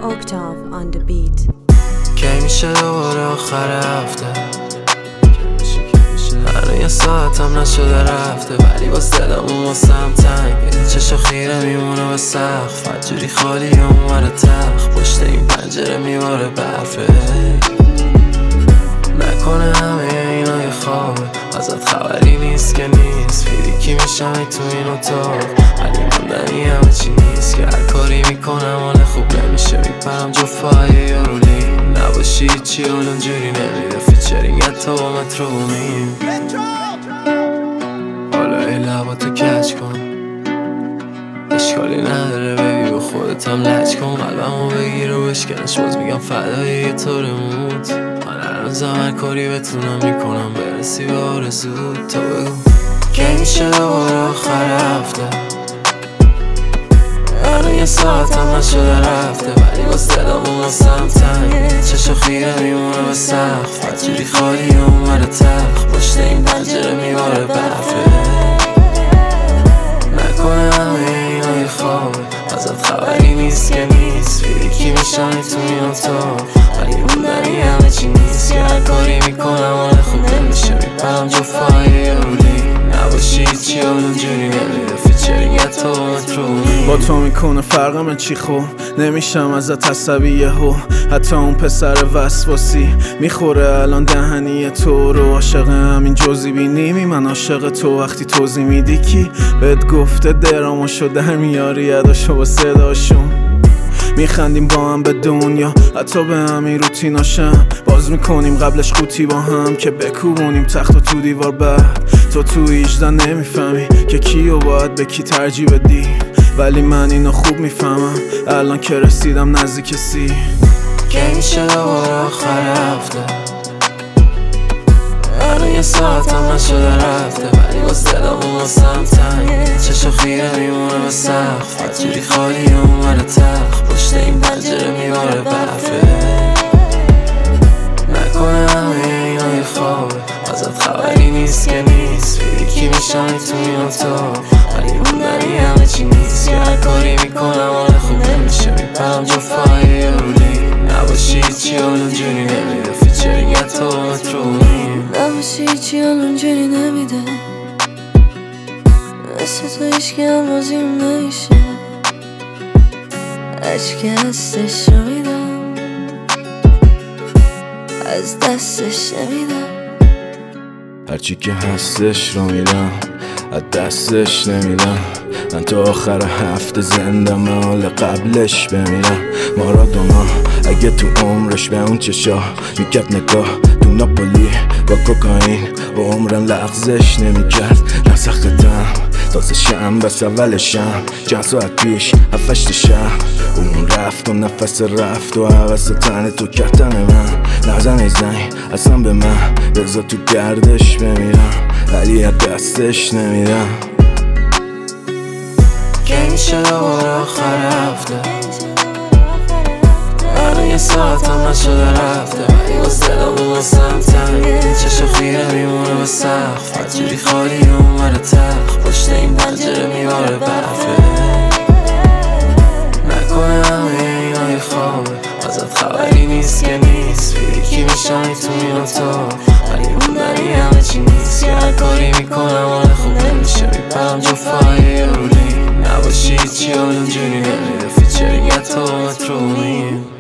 Octave on the beat. کی میشه دوباره آخر هفته؟ هنو یه ساعتم نشده رفته، ولی باز دلمون واسم تنگه. چشا خیره میمونه به سقف، فجوری خالی اونور تخت. پشت این پنجره میباره برفه، نکنه همه اینا یه خوابه. ازت خبری نیست که نیست، فیریکی میشم تو این اتاق. ولی موندنی همه چی نیست، که هر کاری میکنم حال خوب نمیشه. میپرم جفای یارولی، نباشی چی حال اونجوری نمیده. فیچرینگ حتی با مترومیم. حالا ای لباتو کج کن، اشکالی نداره بیبی، با خودت هم لج کن. قلبمو بگیر و بشکنش، باز میگم فدای یه طور موت. من هنوزم هر کاری بتونم میکنم برسی به آرزوت. تو بگو کی میشه دوباره آخر هفته؟ هنو یه ساعتم نشده رفته، ولی باز دلمون واسم تنگه. چشا خیره میمونه به سقف، فجوری خالی اونور تخت. پشت این پنجره میباره برفه، نکنه همه اینا یه خوابه. ازت خبری نیست که نیست، فیریکی میشم تو این اتاق. ولی موندنی همه چی نیست، که هر کاری میکنم حال خوب نمیشه. میپرم جفای یارولی، نباشی چی حال اونجوری نمیده. فیچرینگ حتی مترومی، با تو میکنه فرقم چی خوب نمیشم ازت عصبی یهو. حتی اون پسر وسواسی میخوره الان دهنی تو رو. عاشق همین جزئی بینیمی، من عاشق تو. وقتی توضیح میدی کی بهت گفته دراماشو در میاری اداشو با صداشون. میخندیم با هم به دنیا، حتی به همین روتیناشم. باز میکنیم قبلش قوطی با هم، که بکوبونیم تخت و تو دیوار. بعد تو 18 نمیفهمی که کیو باید به کی ترجیح بدی، ولی من اینو خوب میفهمم الان که رسیدم نزدیک سی. کی میشه دوباره آخر هفته؟ هنو یه ساعتم نشده رفته، ولی باز دلمون واسم تنگه. چشا خیره میمونه به سقف، فجوری خالی اونور تخت. پشت این پنجره میباره برفه، نکنه همه اینا یه خوابه. ازت خبری نیست که نیست، فیریکی میشم تو این اتاق. ولی موندنی همه چی نیست، که هر کاری میکنم حال خوب نمیشه. میپرم جفای یارولی، نباشی چی حال اونجوری نمیده. فیچرینگ حتی مترومیم، نباشی چی حال اونجوری نمیده. مثل تو هیچکی هم بازیم نمیشه. عشق هستش رو میدم، از دستش نمیدم. هرچی که هستش رو میدم، از دستش نمیدم. من تا آخر هفته زندم، حال قبلش بمیرم. مارادونا اگه تو عمرش به اون چشا میکرد نگاه، تو ناپولی با کوکائین عمرم لغزش نمیکرد. نسختم تازه شم بس اولشم، چند ساعت پیش 7-8 شب. اون رفت و نفس رفت و حوث تن تو کتن من. نزن ای زنگ اصلا به من، بذار تو گردش بمیرم، ولی از دستش نمیدم. کی میشه دوباره آخر هفته؟ هنو یه ساعتم نشده رفته، ولی باز دلمون واسم تنگه. چشا خیره میمونه به سقف، فجوری خالی اونور تخت. پشت این پنجره میباره برفه، نکنه همه اینا یه خوابه. ازت خبری نیست که نیست، فیریکی میشم تو این اتاق. ولی موندنی همه چی نیست، که هر کاری میکنم حال خوب نمیشه. میپرم جفای یارولی، نباشی چی حال اونجوری نمیده. فیچرینگ حتی مترومیم.